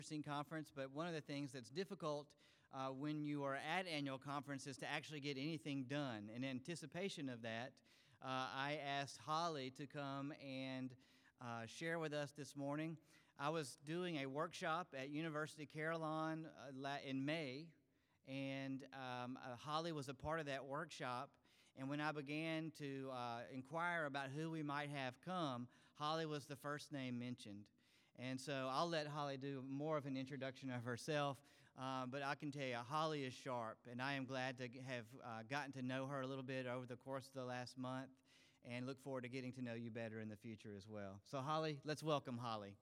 conference, but one of the things that's difficult when you are at annual conference is to actually get anything done. In anticipation of that, I asked Holly to come and share with us this morning. I was doing a workshop at University Carillon in May, and Holly was a part of that workshop. And when I began to inquire about who we might have come, Holly was the first name mentioned. And so I'll let Holly do more of an introduction of herself, but I can tell you, Holly is sharp, and I am glad to have gotten to know her a little bit over the course of the last month, and look forward to getting to know you better in the future as well. So Holly, let's welcome Holly.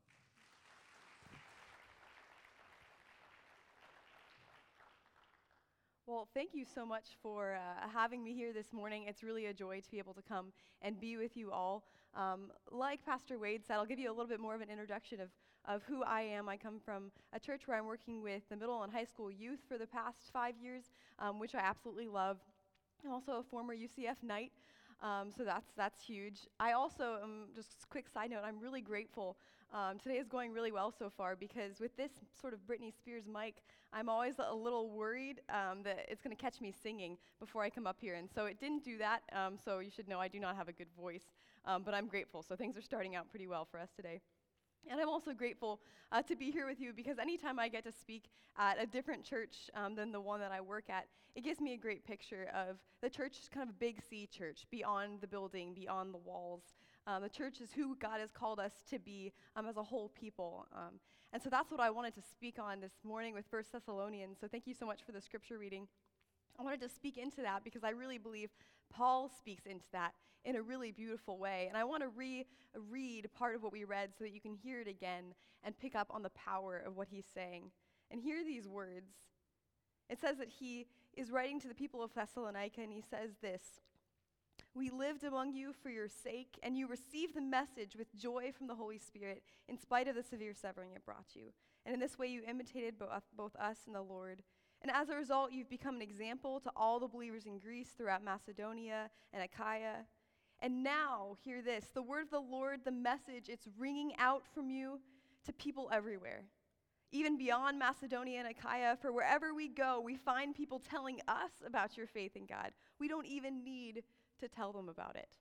Well, thank you so much for having me here this morning. It's really a joy to be able to come and be with you all. Like Pastor Wade said, I'll give you a little bit more of an introduction of who I am. I come from a church where I'm working with the middle and high school youth for the past 5 years, which I absolutely love. I'm also a former UCF Knight, so that's huge. I also, just a quick side note, I'm really grateful. Today is going really well so far because with this sort of Britney Spears mic, I'm always a little worried that it's going to catch me singing before I come up here. And so it didn't do that, so you should know I do not have a good voice, but I'm grateful. So things are starting out pretty well for us today. And I'm also grateful to be here with you because anytime I get to speak at a different church than the one that I work at, it gives me a great picture of the church, kind of a big C church, beyond the building, beyond the walls. The church is who God has called us to be as a whole people. And so that's what I wanted to speak on this morning with 1 Thessalonians. So thank you so much for the scripture reading. I wanted to speak into that because I really believe Paul speaks into that in a really beautiful way. And I want to read part of what we read so that you can hear it again and pick up on the power of what he's saying. And hear these words. It says that he is writing to the people of Thessalonica, and he says this: "We lived among you for your sake, and you received the message with joy from the Holy Spirit, in spite of the severe suffering it brought you. And in this way you imitated both us and the Lord. And as a result, you've become an example to all the believers in Greece, throughout Macedonia and Achaia. And now, hear this, the word of the Lord, the message, it's ringing out from you to people everywhere, even beyond Macedonia and Achaia. For wherever we go, we find people telling us about your faith in God. We don't even need to tell them about it."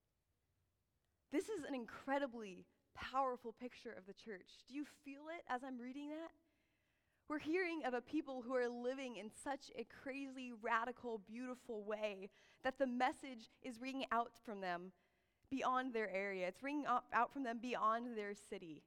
This is an incredibly powerful picture of the church. Do you feel it as I'm reading that? We're hearing of a people who are living in such a crazy, radical, beautiful way that the message is ringing out from them beyond their area. It's ringing out from them beyond their city.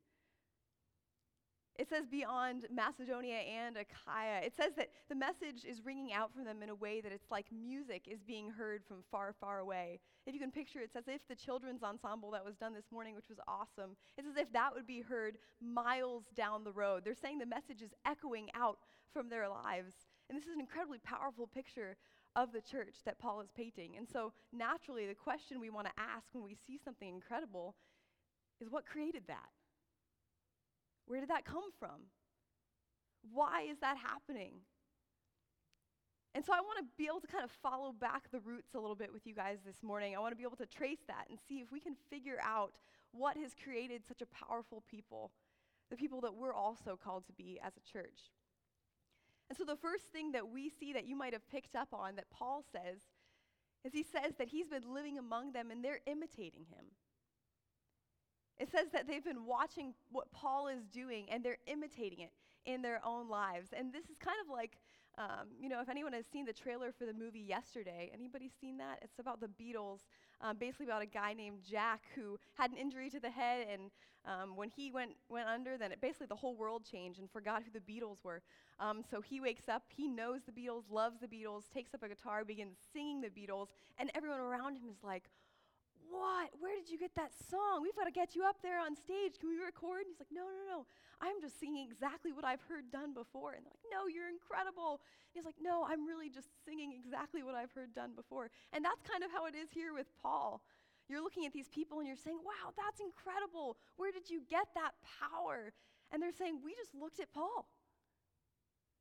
It says beyond Macedonia and Achaia. It says that the message is ringing out from them in a way that it's like music is being heard from far, far away. If you can picture it, it's as if the children's ensemble that was done this morning, which was awesome, it's as if that would be heard miles down the road. They're saying the message is echoing out from their lives. And this is an incredibly powerful picture of the church that Paul is painting. And so naturally, the question we want to ask when we see something incredible is, what created that? Where did that come from? Why is that happening? And so I want to be able to kind of follow back the roots a little bit with you guys this morning. I want to be able to trace that and see if we can figure out what has created such a powerful people, the people that we're also called to be as a church. And so the first thing that we see that you might have picked up on that Paul says is he says that he's been living among them and they're imitating him. It says that they've been watching what Paul is doing and they're imitating it in their own lives. And this is kind of like, if anyone has seen the trailer for the movie Yesterday, anybody seen that? It's about the Beatles, basically about a guy named Jack who had an injury to the head, and when he went under, then basically the whole world changed and forgot who the Beatles were. So he wakes up, he knows the Beatles, loves the Beatles, takes up a guitar, begins singing the Beatles, and everyone around him is like, "What? Where did you get that song? We've got to get you up there on stage. Can we record?" And he's like, No. I'm just singing exactly what I've heard done before. And they're like, "No, you're incredible." And he's like, "No, I'm really just singing exactly what I've heard done before." And that's kind of how it is here with Paul. You're looking at these people and you're saying, "Wow, that's incredible. Where did you get that power?" And they're saying, "We just looked at Paul.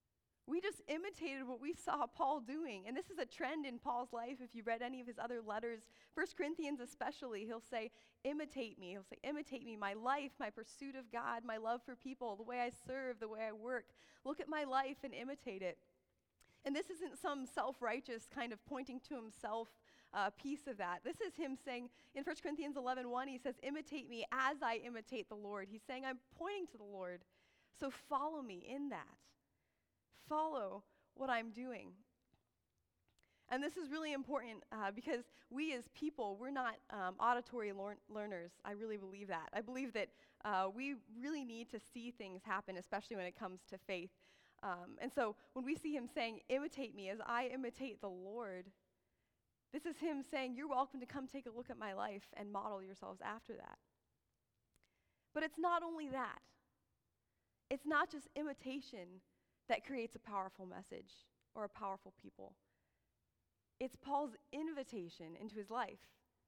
We just imitated what we saw Paul doing. And this is a trend in Paul's life. If you read any of his other letters, 1 Corinthians especially, he'll say, imitate me. He'll say, imitate me, my life, my pursuit of God, my love for people, the way I serve, the way I work. Look at my life and imitate it. And this isn't some self-righteous kind of pointing to himself piece of that. This is him saying, in 1 Corinthians 11:1, he says, imitate me as I imitate the Lord. He's saying, I'm pointing to the Lord. So follow me in that. Follow what I'm doing. And this is really important because we as people, we're not auditory learners. I really believe that. I believe that we really need to see things happen, especially when it comes to faith. And so when we see him saying, imitate me as I imitate the Lord, this is him saying, you're welcome to come take a look at my life and model yourselves after that. But it's not only that. It's not just imitation that creates a powerful message or a powerful people. It's Paul's invitation into his life.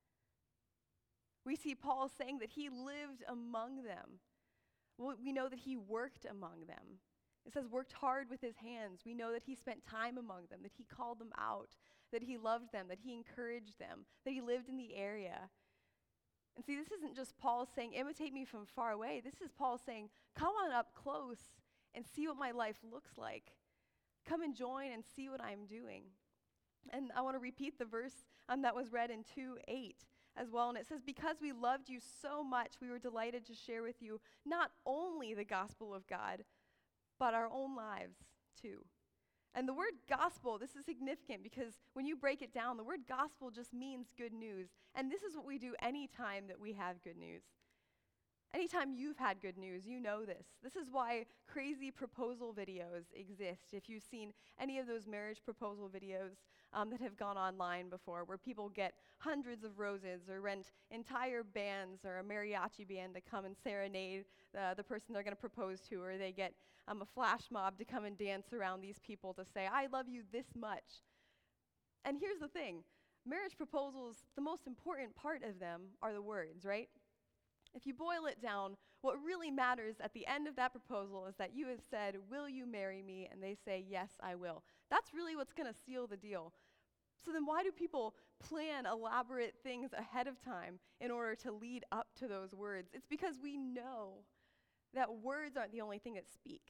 We see Paul saying that he lived among them. Well, we know that he worked among them. It says worked hard with his hands. We know that he spent time among them, that he called them out, that he loved them, that he encouraged them, that he lived in the area. And see, this isn't just Paul saying, imitate me from far away. This is Paul saying, come on up close and see what my life looks like. Come and join and see what I'm doing. And I want to repeat the verse that was read in 2:8 as well. And it says, because we loved you so much, we were delighted to share with you not only the gospel of God, but our own lives too. And the word gospel, this is significant because when you break it down, the word gospel just means good news. And this is what we do anytime that we have good news. Anytime you've had good news, you know this. This is why crazy proposal videos exist. If you've seen any of those marriage proposal videos that have gone online before, where people get hundreds of roses or rent entire bands or a mariachi band to come and serenade the person they're going to propose to, or they get a flash mob to come and dance around these people to say, I love you this much. And here's the thing. Marriage proposals, the most important part of them are the words, right? If you boil it down, what really matters at the end of that proposal is that you have said, will you marry me? And they say, yes, I will. That's really what's going to seal the deal. So then why do people plan elaborate things ahead of time in order to lead up to those words? It's because we know that words aren't the only thing that speak.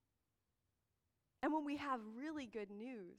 And when we have really good news,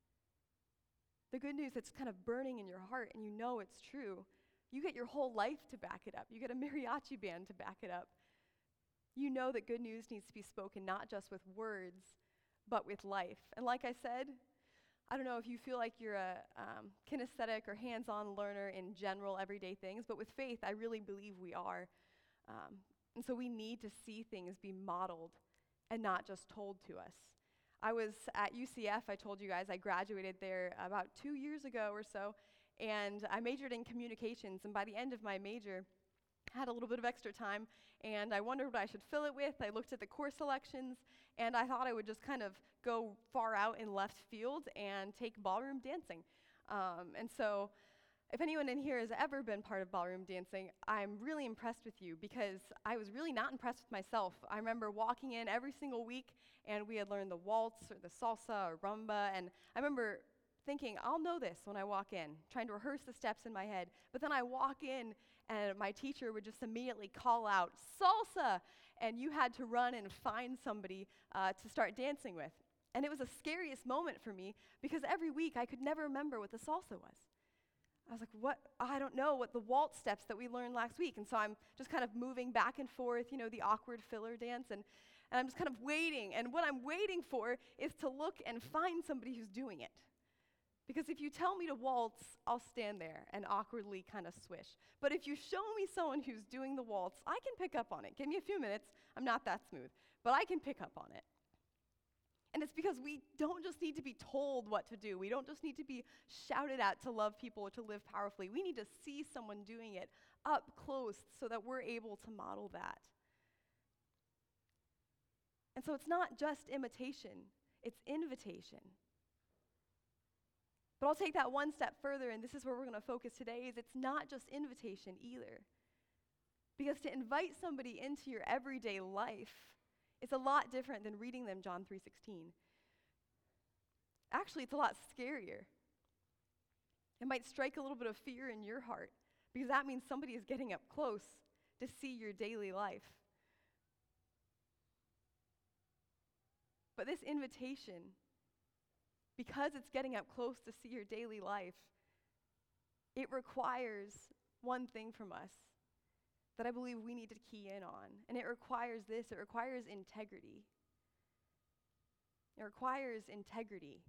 the good news that's kind of burning in your heart and you know it's true, you get your whole life to back it up. You get a mariachi band to back it up. You know that good news needs to be spoken not just with words, but with life. And like I said, I don't know if you feel like you're a kinesthetic or hands-on learner in general everyday things, but with faith, I really believe we are. And so we need to see things be modeled and not just told to us. I was at UCF, I told you guys, I graduated there about 2 years ago or so, and I majored in communications, and by the end of my major, I had a little bit of extra time, and I wondered what I should fill it with. I looked at the course selections, and I thought I would just kind of go far out in left field and take ballroom dancing. And so if anyone in here has ever been part of ballroom dancing, I'm really impressed with you because I was really not impressed with myself. I remember walking in every single week, and we had learned the waltz or the salsa or rumba, and I remember thinking, I'll know this when I walk in, trying to rehearse the steps in my head. But then I walk in, and my teacher would just immediately call out, salsa! And you had to run and find somebody to start dancing with. And it was the scariest moment for me because every week I could never remember what the salsa was. I was like, what? I don't know what the waltz steps that we learned last week. And so I'm just kind of moving back and forth, the awkward filler dance. And I'm just kind of waiting. And what I'm waiting for is to look and find somebody who's doing it. Because if you tell me to waltz, I'll stand there and awkwardly kind of swish. But if you show me someone who's doing the waltz, I can pick up on it. Give me a few minutes. I'm not that smooth. But I can pick up on it. And it's because we don't just need to be told what to do. We don't just need to be shouted at to love people or to live powerfully. We need to see someone doing it up close so that we're able to model that. And so it's not just imitation, it's invitation. But I'll take that one step further, and this is where we're going to focus today, is it's not just invitation either. Because to invite somebody into your everyday life is a lot different than reading them John 3:16. Actually, it's a lot scarier. It might strike a little bit of fear in your heart because that means somebody is getting up close to see your daily life. But this invitation, because it's getting up close to see your daily life, it requires one thing from us that I believe we need to key in on. And it requires this. It requires integrity. It requires integrity.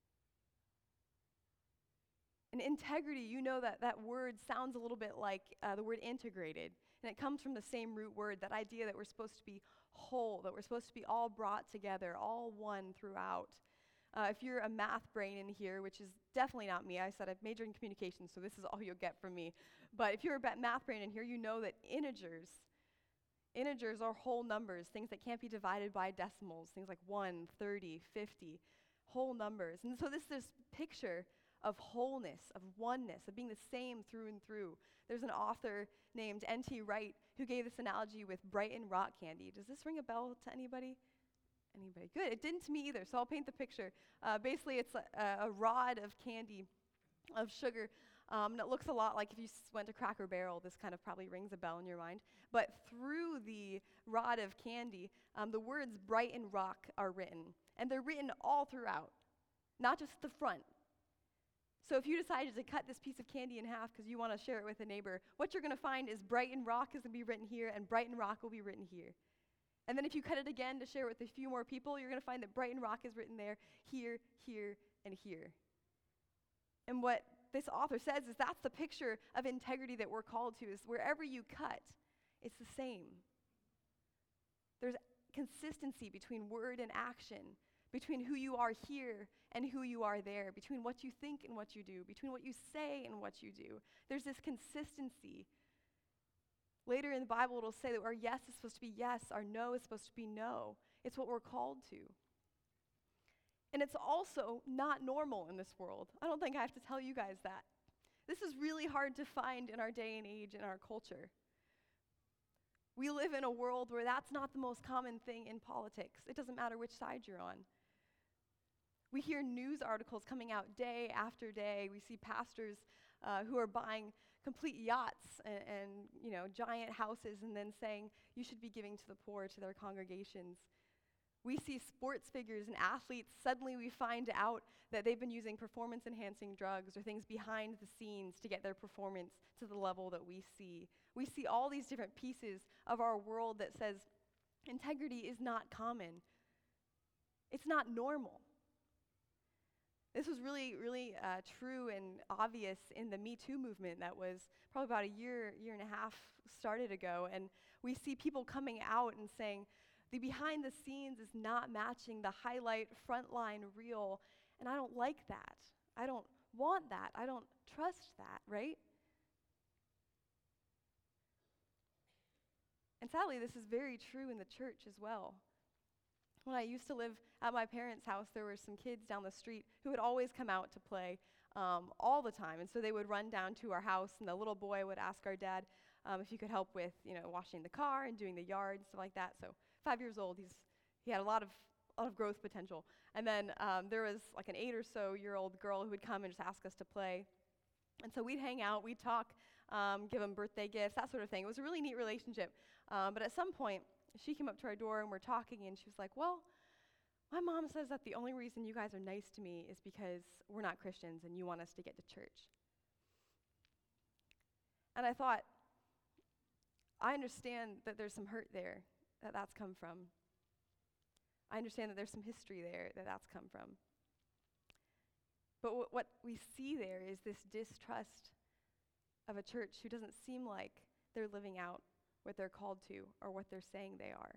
And integrity, you know that word sounds a little bit like the word integrated. And it comes from the same root word, that idea that we're supposed to be whole, that we're supposed to be all brought together, all one throughout. If you're a math brain in here, which is definitely not me, I said I've majored in communications, so this is all you'll get from me. But if you're a math brain in here, you know that integers are whole numbers, things that can't be divided by decimals, things like 1, 30, 50, whole numbers. And so this picture of wholeness, of oneness, of being the same through and through. There's an author named N.T. Wright who gave this analogy with Brighton rock candy. Does this ring a bell to anybody? Anybody? Good. It didn't to me either, so I'll paint the picture. Basically, it's a rod of candy, of sugar, and it looks a lot like if you went to Cracker Barrel, this kind of probably rings a bell in your mind. But through the rod of candy, the words Brighton Rock are written, and they're written all throughout, not just the front. So if you decided to cut this piece of candy in half because you want to share it with a neighbor, what you're going to find is Brighton Rock is going to be written here, and Brighton Rock will be written here. And then if you cut it again to share it with a few more people, you're going to find that Brighton Rock is written there, here, here, and here. And what this author says is that's the picture of integrity that we're called to, is wherever you cut, it's the same. There's consistency between word and action, between who you are here and who you are there, between what you think and what you do, between what you say and what you do. There's this consistency. Later in the Bible, it'll say that our yes is supposed to be yes, our no is supposed to be no. It's what we're called to. And it's also not normal in this world. I don't think I have to tell you guys that. This is really hard to find in our day and age, in our culture. We live in a world where that's not the most common thing in politics. It doesn't matter which side you're on. We hear news articles coming out day after day. We see pastors who are buying complete yachts and giant houses and then saying you should be giving to the poor, to their congregations. We see sports figures and athletes. Suddenly we find out that they've been using performance-enhancing drugs or things behind the scenes to get their performance to the level that we see. We see all these different pieces of our world that says integrity is not common. It's not normal. This was really, really true and obvious in the Me Too movement that was probably about a year and a half started ago. And we see people coming out and saying, the behind the scenes is not matching the highlight frontline reel, and I don't like that. I don't want that. I don't trust that, right? And sadly, this is very true in the church as well. When I used to live at my parents' house, there were some kids down the street who would always come out to play all the time. And so they would run down to our house, and the little boy would ask our dad if he could help with, washing the car and doing the yard and stuff like that. So 5 years old, he had a lot of growth potential. And then there was like an 8 or so year old girl who would come and just ask us to play. And so we'd hang out, we'd talk, give him birthday gifts, that sort of thing. It was a really neat relationship. But at some point, she came up to our door and we're talking, and she was like, well, my mom says that the only reason you guys are nice to me is because we're not Christians and you want us to get to church. And I thought, I understand that there's some hurt there that's come from. I understand that there's some history there that's come from. But what we see there is this distrust of a church who doesn't seem like they're living out what they're called to or what they're saying they are.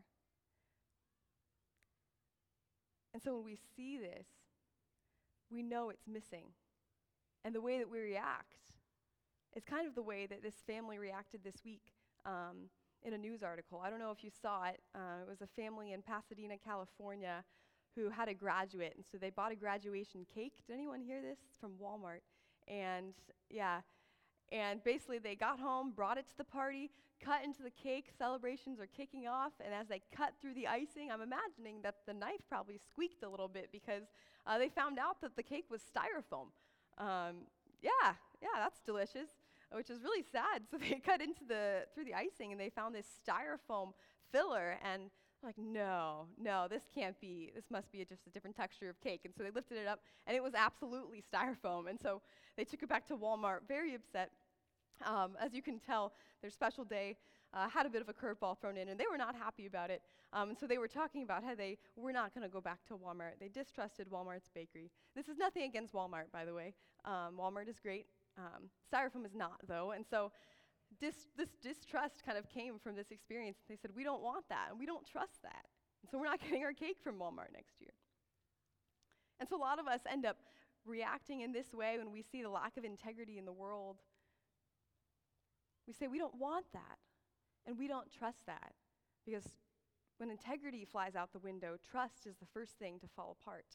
And so when we see this, we know it's missing. And the way that we react is kind of the way that this family reacted this week in a news article. I don't know if you saw it. It was a family in Pasadena, California, who had a graduate. And so they bought a graduation cake. Did anyone hear this? It's from Walmart. And basically they got home, brought it to the party, cut into the cake, celebrations are kicking off, and as they cut through the icing, I'm imagining that the knife probably squeaked a little bit because they found out that the cake was styrofoam. Yeah, that's delicious, which is really sad. So they cut through the icing, and they found this styrofoam filler, and like, no, this can't be, this must be just a different texture of cake. And so they lifted it up, and it was absolutely styrofoam. And so they took it back to Walmart, very upset. As you can tell, their special day had a bit of a curveball thrown in, and they were not happy about it. And so they were talking about how they were not going to go back to Walmart. They distrusted Walmart's bakery. This is nothing against Walmart, by the way. Walmart is great. Styrofoam is not, though. And so this distrust kind of came from this experience. They said, we don't want that, and we don't trust that. And so we're not getting our cake from Walmart next year. And so a lot of us end up reacting in this way when we see the lack of integrity in the world. We say, we don't want that, and we don't trust that. Because when integrity flies out the window, trust is the first thing to fall apart.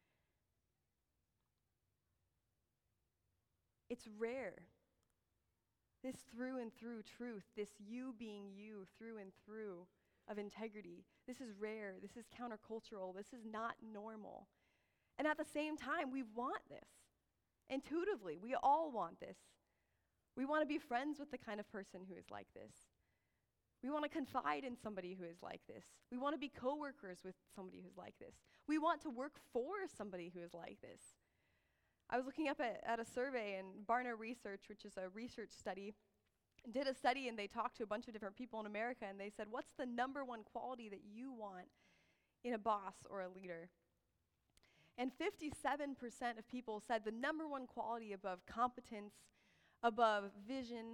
It's rare. This through and through truth, this you being you through and through of integrity, this is rare, this is countercultural, this is not normal. And at the same time, we want this. Intuitively, we all want this. We want to be friends with the kind of person who is like this. We want to confide in somebody who is like this. We want to be coworkers with somebody who's like this. We want to work for somebody who is like this. I was looking up at a survey, and Barna Research, which is a research study, did a study, and they talked to a bunch of different people in America, and they said, what's the number one quality that you want in a boss or a leader? And 57% of people said the number one quality above competence, above vision,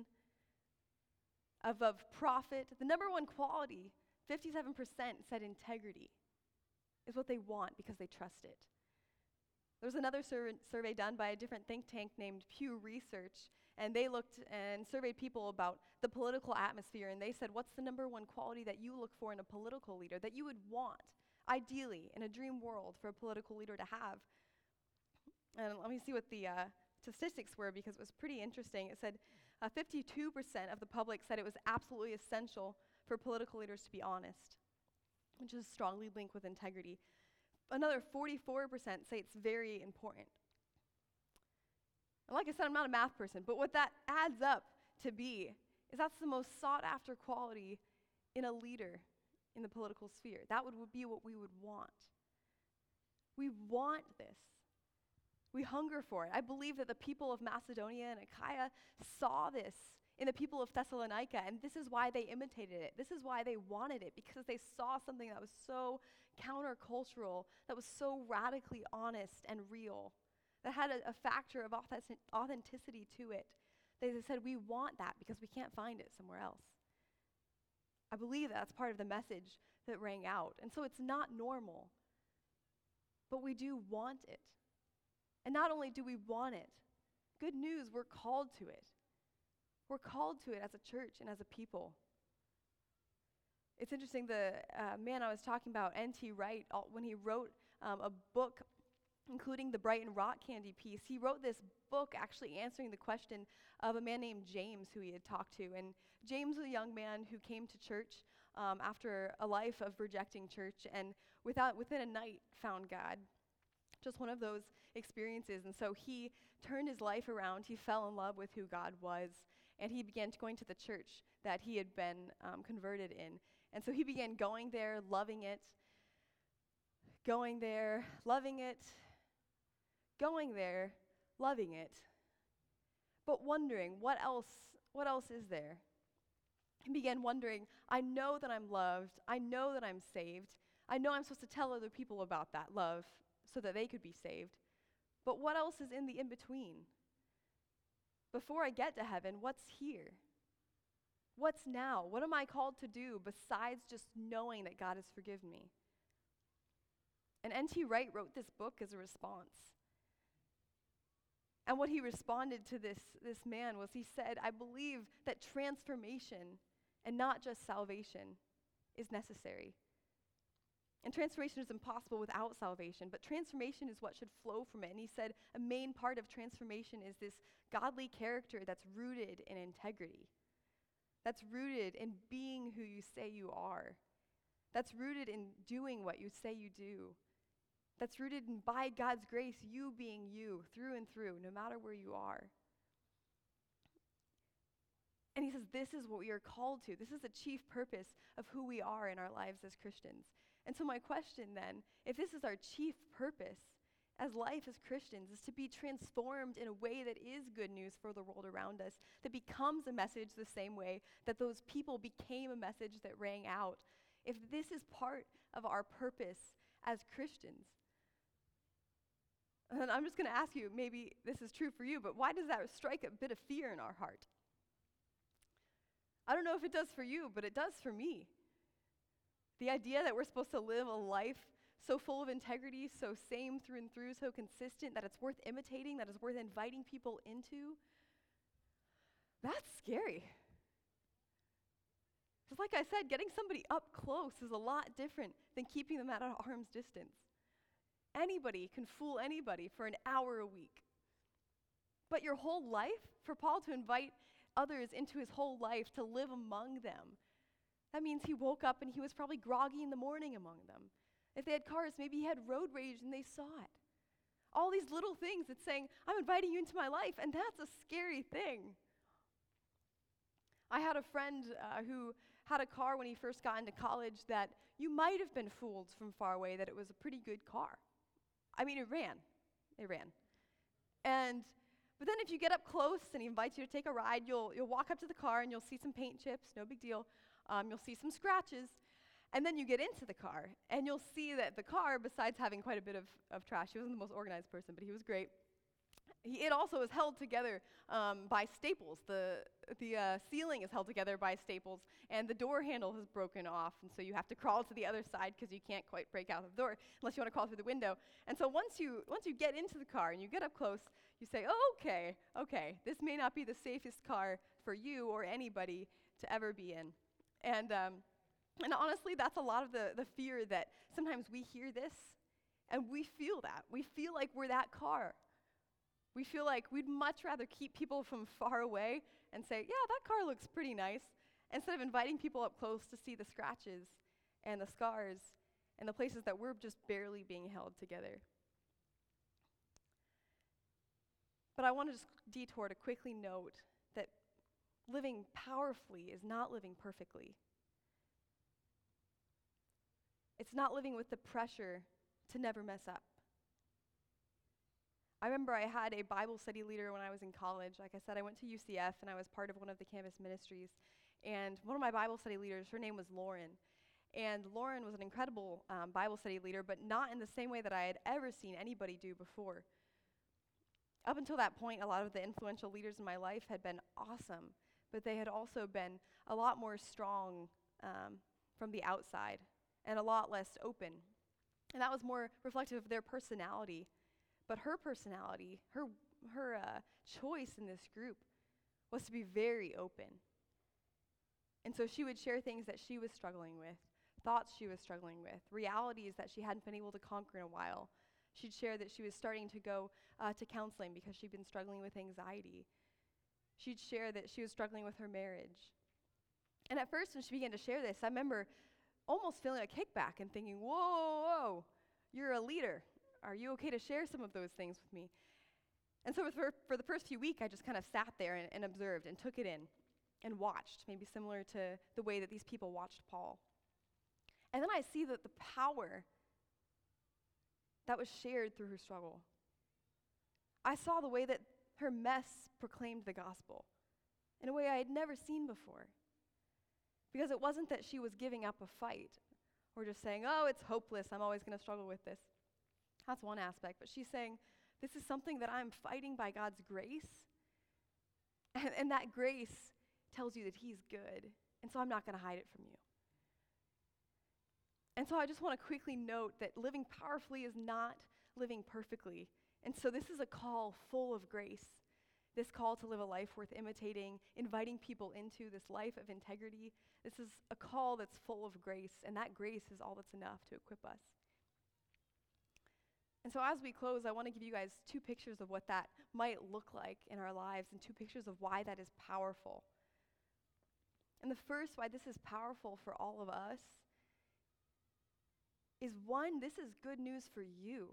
above profit, the number one quality, 57% said integrity is what they want because they trust it. There was another survey done by a different think tank named Pew Research, and they looked and surveyed people about the political atmosphere, and they said, what's the number one quality that you look for in a political leader, that you would want, ideally, in a dream world for a political leader to have? And let me see what the statistics were, because it was pretty interesting. It said 52% of the public said it was absolutely essential for political leaders to be honest, which is strongly linked with integrity. Another 44% say it's very important. And like I said, I'm not a math person, but what that adds up to be is that's the most sought after quality in a leader in the political sphere. That would be what we would want. We want this. We hunger for it. I believe that the people of Macedonia and Achaia saw this in the people of Thessalonica, and this is why they imitated it. This is why they wanted it, because they saw something that was so countercultural, that was so radically honest and real, that had a factor of authenticity to it. They said, we want that because we can't find it somewhere else. I believe that's part of the message that rang out. And so it's not normal, but we do want it. And not only do we want it, good news, we're called to it. We're called to it as a church and as a people. It's interesting, the man I was talking about, N.T. Wright, when he wrote a book, including the Brighton Rock Candy piece, he wrote this book actually answering the question of a man named James who he had talked to. And James was a young man who came to church after a life of rejecting church, and within a night found God. Just one of those experiences. And so he turned his life around. He fell in love with who God was, and he began going to the church that he had been converted in. And so he began going there, loving it, going there, loving it, going there, loving it, but wondering, what else is there? He began wondering, I know that I'm loved, I know that I'm saved, I know I'm supposed to tell other people about that love so that they could be saved, but what else is in the in-between? Before I get to heaven, what's here? What's now? What am I called to do besides just knowing that God has forgiven me? And N.T. Wright wrote this book as a response. And what he responded to this man was, he said, I believe that transformation and not just salvation is necessary. And transformation is impossible without salvation, but transformation is what should flow from it. And he said a main part of transformation is this godly character that's rooted in integrity. That's rooted in being who you say you are. That's rooted in doing what you say you do. That's rooted in, by God's grace, you being you through and through, no matter where you are. And he says this is what we are called to. This is the chief purpose of who we are in our lives as Christians. And so my question then, if this is our chief purpose as life as Christians, is to be transformed in a way that is good news for the world around us, that becomes a message the same way that those people became a message that rang out. If this is part of our purpose as Christians, and I'm just going to ask you, maybe this is true for you, but why does that strike a bit of fear in our heart? I don't know if it does for you, but it does for me. The idea that we're supposed to live a life so full of integrity, so same through and through, so consistent, that it's worth imitating, that it's worth inviting people into, that's scary. Because like I said, getting somebody up close is a lot different than keeping them at an arm's distance. Anybody can fool anybody for an hour a week. But your whole life, for Paul to invite others into his whole life to live among them, that means he woke up and he was probably groggy in the morning among them. If they had cars, maybe he had road rage and they saw it. All these little things that's saying, I'm inviting you into my life, and that's a scary thing. I had a friend who had a car when he first got into college that you might have been fooled from far away that it was a pretty good car. I mean, it ran. But then if you get up close and he invites you to take a ride, you'll walk up to the car and you'll see some paint chips, no big deal. You'll see some scratches. And then you get into the car, and you'll see that the car, besides having quite a bit of trash, he wasn't the most organized person, but he was great. It also is held together by staples. The ceiling is held together by staples, and the door handle has broken off, and so you have to crawl to the other side because you can't quite break out the door unless you want to crawl through the window. And so once you get into the car and you get up close, you say, oh, okay, this may not be the safest car for you or anybody to ever be in. And honestly, that's a lot of the fear that sometimes we hear this, and we feel that. We feel like we're that car. We feel like we'd much rather keep people from far away and say, yeah, that car looks pretty nice, instead of inviting people up close to see the scratches and the scars and the places that we're just barely being held together. But I want to just detour to quickly note that living powerfully is not living perfectly. It's not living with the pressure to never mess up. I remember I had a Bible study leader when I was in college. Like I said, I went to UCF, and I was part of one of the campus ministries. And one of my Bible study leaders, her name was Lauren. And Lauren was an incredible Bible study leader, but not in the same way that I had ever seen anybody do before. Up until that point, a lot of the influential leaders in my life had been awesome, but they had also been a lot more strong from the outside and a lot less open. And that was more reflective of their personality. But her personality, her choice in this group was to be very open. And so she would share things that she was struggling with, thoughts she was struggling with, realities that she hadn't been able to conquer in a while. She'd share that she was starting to go to counseling because she'd been struggling with anxiety. She'd share that she was struggling with her marriage. And at first, when she began to share this, I remember almost feeling a kickback and thinking, whoa, you're a leader. Are you okay to share some of those things with me? And so for the first few weeks, I just kind of sat there and observed and took it in and watched, maybe similar to the way that these people watched Paul. And then I see that the power that was shared through her struggle. I saw the way that her mess proclaimed the gospel in a way I had never seen before. Because it wasn't that she was giving up a fight or just saying, oh, it's hopeless, I'm always going to struggle with this. That's one aspect. But she's saying, this is something that I'm fighting by God's grace. And that grace tells you that he's good. And so I'm not going to hide it from you. And so I just want to quickly note that living powerfully is not living perfectly. And so this is a call full of grace. This call to live a life worth imitating, inviting people into this life of integrity. This is a call that's full of grace, and that grace is all that's enough to equip us. And so as we close, I want to give you guys two pictures of what that might look like in our lives and two pictures of why that is powerful. And the first why this is powerful for all of us is, one, this is good news for you.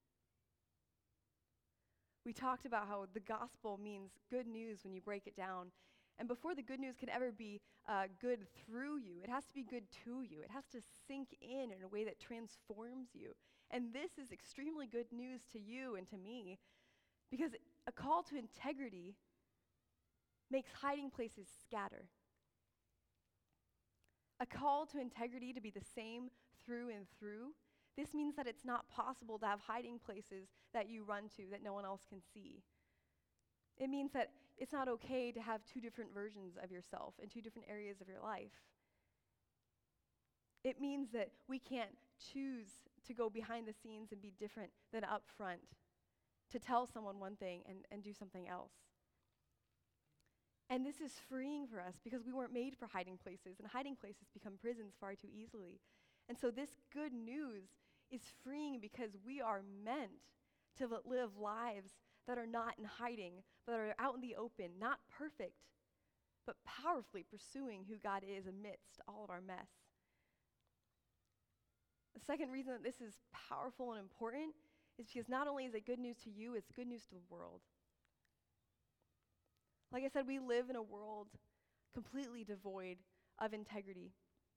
We talked about how the gospel means good news when you break it down. And before the good news can ever be good through you, it has to be good to you. It has to sink in a way that transforms you. And this is extremely good news to you and to me, because a call to integrity makes hiding places scatter. A call to integrity to be the same through and through. This means that it's not possible to have hiding places that you run to that no one else can see. It means that it's not okay to have two different versions of yourself in two different areas of your life. It means that we can't choose to go behind the scenes and be different than up front, to tell someone one thing and do something else. And this is freeing for us because we weren't made for hiding places, and hiding places become prisons far too easily. And so this good news is freeing because we are meant to live lives that are not in hiding, but are out in the open, not perfect, but powerfully pursuing who God is amidst all of our mess. The second reason that this is powerful and important is because not only is it good news to you, it's good news to the world. Like I said, we live in a world completely devoid of integrity.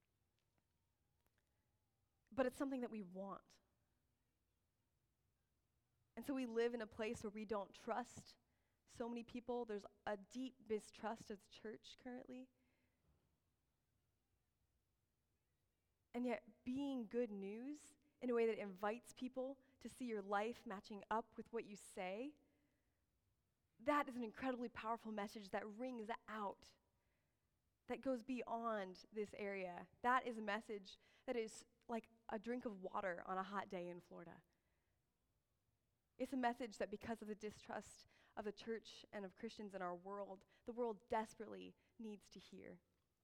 But it's something that we want. And so we live in a place where we don't trust so many people. There's a deep mistrust of the church currently. And yet being good news in a way that invites people to see your life matching up with what you say, that is an incredibly powerful message that rings out, that goes beyond this area. That is a message that is like a drink of water on a hot day in Florida. It's a message that because of the distrust of the church and of Christians in our world, the world desperately needs to hear.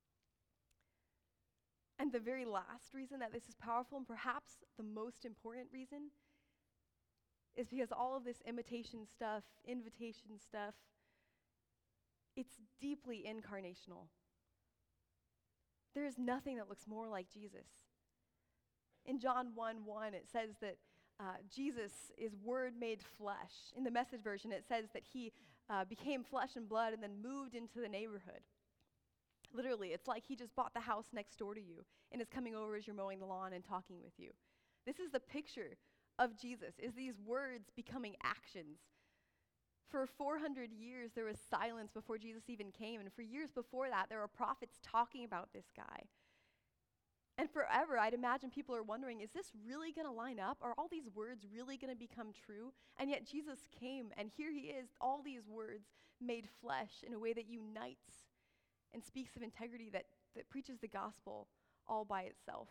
And the very last reason that this is powerful, and perhaps the most important reason, is because all of this imitation stuff, invitation stuff, it's deeply incarnational. There is nothing that looks more like Jesus. In John 1:1, it says that Jesus is Word made flesh. In the Message version, it says that he became flesh and blood and then moved into the neighborhood. Literally, it's like he just bought the house next door to you and is coming over as you're mowing the lawn and talking with you. This is the picture of Jesus, is these words becoming actions. For 400 years, there was silence before Jesus even came, and for years before that, there were prophets talking about this guy. And forever, I'd imagine people are wondering, is this really going to line up? Are all these words really going to become true? And yet Jesus came, and here he is, all these words made flesh in a way that unites and speaks of integrity, that preaches the gospel all by itself.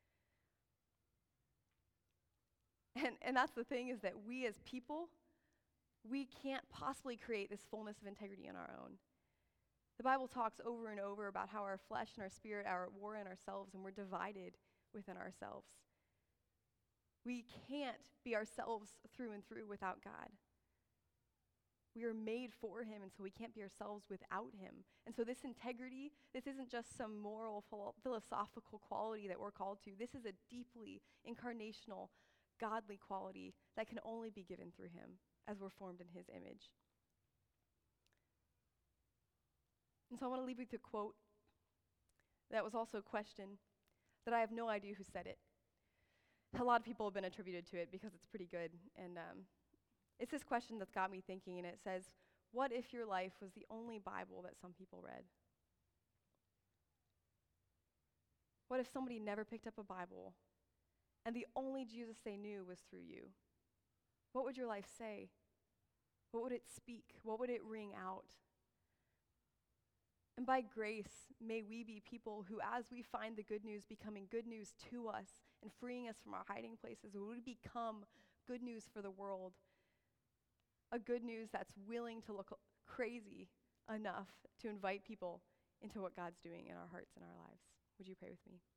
And that's the thing, is that we as people, we can't possibly create this fullness of integrity on our own. The Bible talks over and over about how our flesh and our spirit are at war in ourselves, and we're divided within ourselves. We can't be ourselves through and through without God. We are made for him, and so we can't be ourselves without him. And so this integrity, this isn't just some moral, philosophical quality that we're called to. This is a deeply incarnational, godly quality that can only be given through him as we're formed in his image. And so I want to leave you with a quote that was also a question that I have no idea who said it. A lot of people have been attributed to it because it's pretty good. And it's this question that's got me thinking, and it says, what if your life was the only Bible that some people read? What if somebody never picked up a Bible and the only Jesus they knew was through you? What would your life say? What would it speak? What would it ring out? And by grace, may we be people who, as we find the good news becoming good news to us and freeing us from our hiding places, would become good news for the world. A good news that's willing to look crazy enough to invite people into what God's doing in our hearts and our lives. Would you pray with me?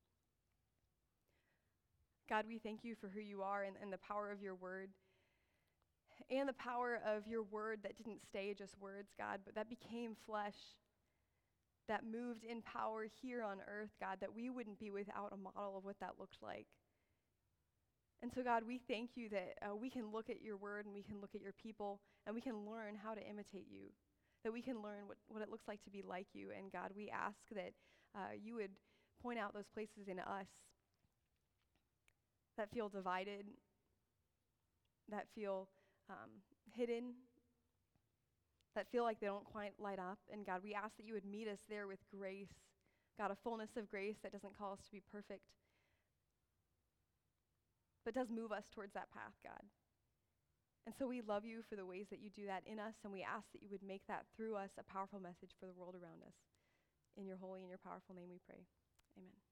God, we thank you for who you are and the power of your word, and the power of your word that didn't stay just words, God, but that became flesh. that moved in power here on earth, God, that we wouldn't be without a model of what that looked like. And so, God, we thank you that we can look at your word and we can look at your people and we can learn how to imitate you, that we can learn what it looks like to be like you. And God, we ask that you would point out those places in us that feel divided, that feel hidden, that feel like they don't quite light up. And God, we ask that you would meet us there with grace, God, a fullness of grace that doesn't call us to be perfect, but does move us towards that path, God. And so we love you for the ways that you do that in us, and we ask that you would make that through us a powerful message for the world around us. In your holy and your powerful name we pray. Amen.